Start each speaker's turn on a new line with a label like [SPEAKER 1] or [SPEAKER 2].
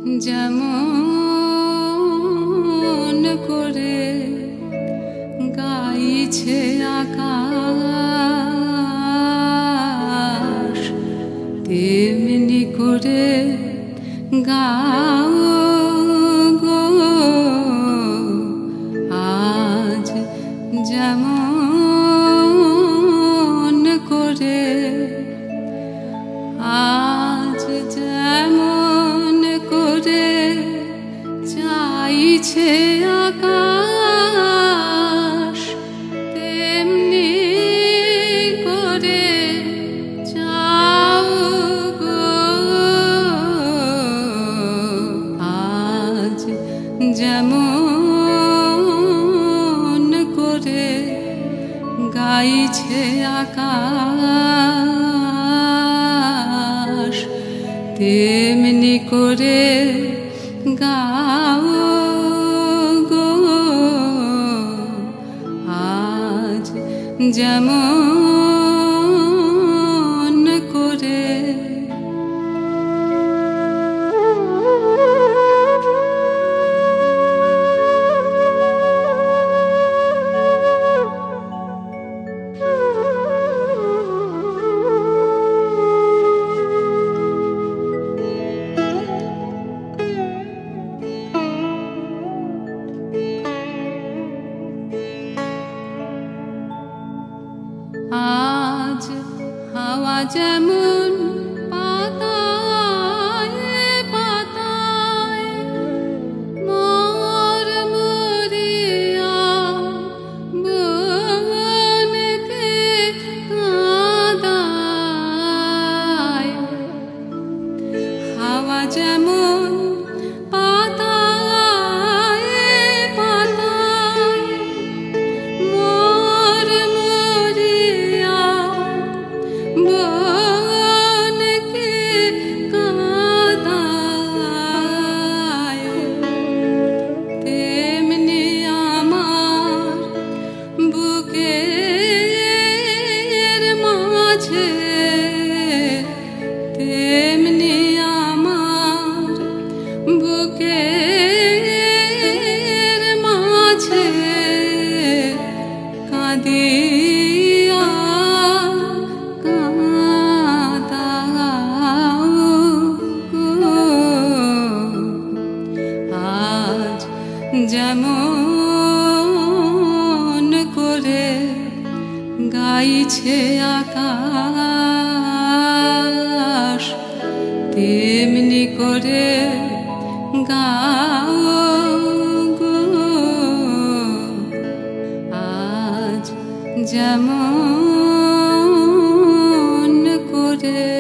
[SPEAKER 1] যেমন করে গাইছে আকাশ, তেমনি করে গাও গো আজ। যেমন করে আজ, যেমন করে চাইছে আকাশ, তেমনি করে চাও গো আজ। যেমন করে গাইছে আকাশ, তেমনি করে গাও গো আজ। যেমন করে আজ হাওয়া যেমন পাতায় পাতায় মর মরিয়া বনকে কাঁদায়। হাওয়া যেমন পাতায় পাতায় মর মরিয়া বনকে কাঁদায়, তেমনি আমার বুকের মাঝে, তেমনি আমার বুকের মাঝে কাঁদিয়া কাঁদাও গো আজ। যেমন করে গাইছে আকাশ, তেমনি করে গাও গো আজ। যেমন করে